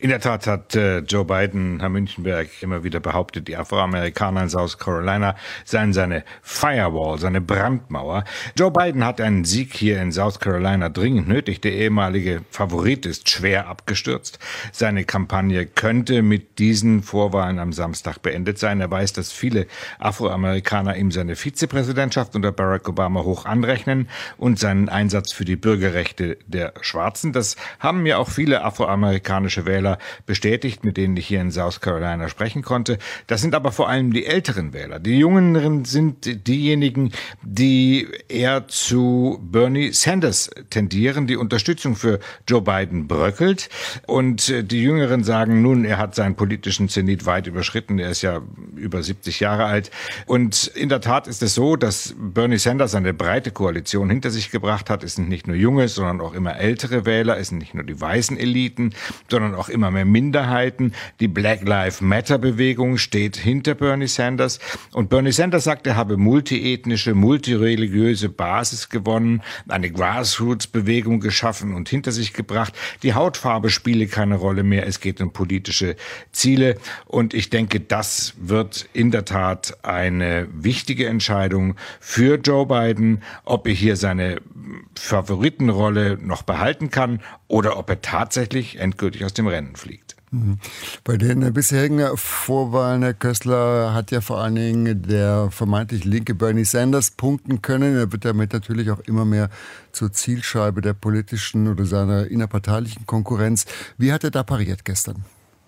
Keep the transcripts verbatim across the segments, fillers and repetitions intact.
In der Tat hat äh, Joe Biden, Herr Münchenberg, immer wieder behauptet, die Afroamerikaner in South Carolina seien seine Firewall, seine Brandmauer. Joe Biden hat einen Sieg hier in South Carolina dringend nötig. Der ehemalige Favorit ist schwer abgestürzt. Seine Kampagne könnte mit diesen Vorwahlen am Samstag beendet sein. Er weiß, dass viele Afroamerikaner ihm seine Vizepräsidentschaft unter Barack Obama hoch anrechnen und seinen Einsatz für die Bürgerrechte der Schwarzen. Das haben mir auch viele afroamerikanische Wähler bestätigt, mit denen ich hier in South Carolina sprechen konnte. Das sind aber vor allem die älteren Wähler. Die Jüngeren sind diejenigen, die eher zu Bernie Sanders tendieren. Die Unterstützung für Joe Biden bröckelt. Und die Jüngeren sagen, nun, er hat seinen politischen Zenit weit überschritten. Er ist ja über siebzig Jahre alt. Und in der Tat ist es so, dass Bernie Sanders eine breite Koalition hinter sich gebracht hat. Es sind nicht nur junge, sondern auch immer ältere Wähler. Es sind nicht nur die weißen Eliten, sondern auch immer mehr Minderheiten. Die Black Lives Matter Bewegung steht hinter Bernie Sanders. Und Bernie Sanders sagt, er habe multiethnische, multireligiöse Basis gewonnen, eine Grassroots-Bewegung geschaffen und hinter sich gebracht. Die Hautfarbe spiele keine Rolle mehr. Es geht um politische Ziele. Und ich denke, das wird in der Tat eine wichtige Entscheidung für Joe Biden, ob er hier seine Favoritenrolle noch behalten kann oder ob er tatsächlich endgültig aus dem Rennen fliegt. Bei den bisherigen Vorwahlen, Herr Köstler, hat ja vor allen Dingen der vermeintlich linke Bernie Sanders punkten können. Er wird damit natürlich auch immer mehr zur Zielscheibe der politischen oder seiner innerparteilichen Konkurrenz. Wie hat er da pariert gestern?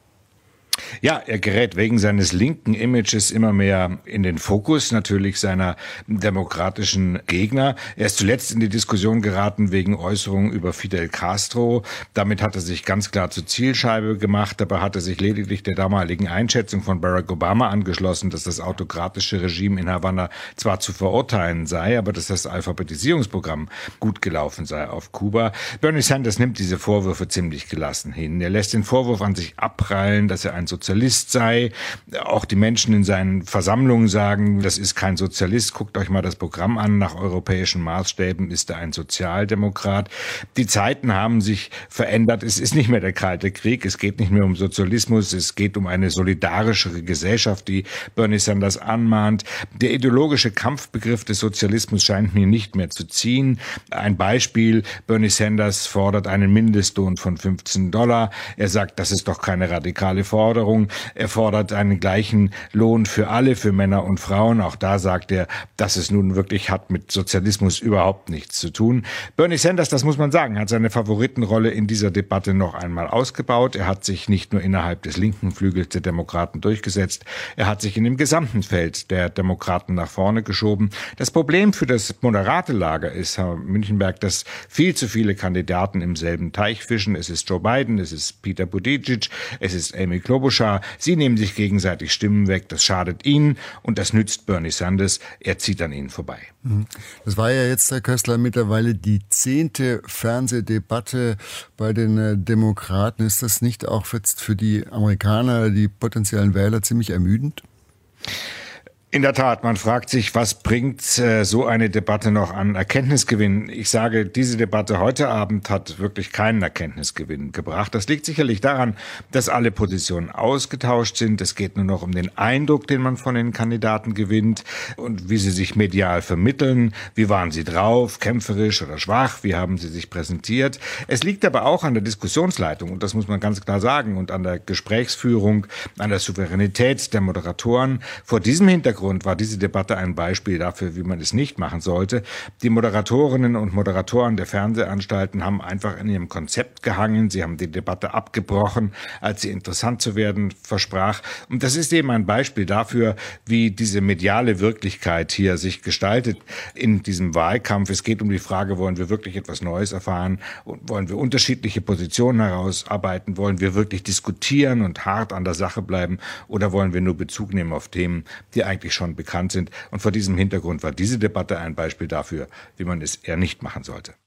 Ja, er gerät wegen seines linken Images immer mehr in den Fokus natürlich seiner demokratischen Gegner. Er ist zuletzt in die Diskussion geraten wegen Äußerungen über Fidel Castro. Damit hat er sich ganz klar zur Zielscheibe gemacht. Dabei hat er sich lediglich der damaligen Einschätzung von Barack Obama angeschlossen, dass das autokratische Regime in Havanna zwar zu verurteilen sei, aber dass das Alphabetisierungsprogramm gut gelaufen sei auf Kuba. Bernie Sanders nimmt diese Vorwürfe ziemlich gelassen hin. Er lässt den Vorwurf an sich abprallen, dass er ein Sozialist sei. Auch die Menschen in seinen Versammlungen sagen, das ist kein Sozialist. Guckt euch mal das Programm an. Nach europäischen Maßstäben ist er ein Sozialdemokrat. Die Zeiten haben sich verändert. Es ist nicht mehr der Kalte Krieg. Es geht nicht mehr um Sozialismus. Es geht um eine solidarischere Gesellschaft, die Bernie Sanders anmahnt. Der ideologische Kampfbegriff des Sozialismus scheint mir nicht mehr zu ziehen. Ein Beispiel. Bernie Sanders fordert einen Mindestlohn von fünfzehn Dollar. Er sagt, das ist doch keine radikale Forderung. Er fordert einen gleichen Lohn für alle, für Männer und Frauen. Auch da sagt er, dass es nun wirklich hat mit Sozialismus überhaupt nichts zu tun. Bernie Sanders, das muss man sagen, hat seine Favoritenrolle in dieser Debatte noch einmal ausgebaut. Er hat sich nicht nur innerhalb des linken Flügels der Demokraten durchgesetzt, er hat sich in dem gesamten Feld der Demokraten nach vorne geschoben. Das Problem für das moderate Lager ist, Herr Münchenberg, dass viel zu viele Kandidaten im selben Teich fischen. Es ist Joe Biden, es ist Peter Buttigieg, es ist Amy Klobuchar. Sie nehmen sich gegenseitig Stimmen weg, das schadet ihnen und das nützt Bernie Sanders, er zieht an ihnen vorbei. Das war ja jetzt, Herr Köstler, mittlerweile die zehnte Fernsehdebatte bei den Demokraten. Ist das nicht auch jetzt für die Amerikaner, die potenziellen Wähler, ziemlich ermüdend? In der Tat, man fragt sich, was bringt äh, so eine Debatte noch an Erkenntnisgewinn? Ich sage, diese Debatte heute Abend hat wirklich keinen Erkenntnisgewinn gebracht. Das liegt sicherlich daran, dass alle Positionen ausgetauscht sind. Es geht nur noch um den Eindruck, den man von den Kandidaten gewinnt und wie sie sich medial vermitteln. Wie waren sie drauf, kämpferisch oder schwach? Wie haben sie sich präsentiert? Es liegt aber auch an der Diskussionsleitung, und das muss man ganz klar sagen, und an der Gesprächsführung, an der Souveränität der Moderatoren. Vor diesem Hintergrund war diese Debatte ein Beispiel dafür, wie man es nicht machen sollte. Die Moderatorinnen und Moderatoren der Fernsehanstalten haben einfach in ihrem Konzept gehangen. Sie haben die Debatte abgebrochen, als sie interessant zu werden versprach. Und das ist eben ein Beispiel dafür, wie diese mediale Wirklichkeit hier sich gestaltet in diesem Wahlkampf. Es geht um die Frage, wollen wir wirklich etwas Neues erfahren? Wollen wir unterschiedliche Positionen herausarbeiten? Wollen wir wirklich diskutieren und hart an der Sache bleiben? Oder wollen wir nur Bezug nehmen auf Themen, die eigentlich schon bekannt sind? Und vor diesem Hintergrund war diese Debatte ein Beispiel dafür, wie man es eher nicht machen sollte.